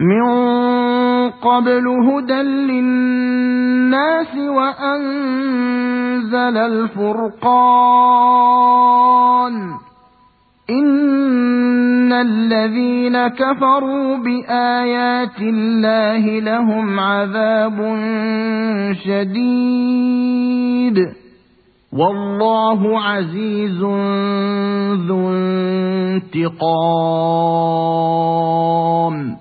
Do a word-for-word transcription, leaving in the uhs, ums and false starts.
من قبل هدى للناس وأنزل الفرقان إن الذين كفروا بآيات الله لهم عذاب شديد والله عزيز ذو انتقام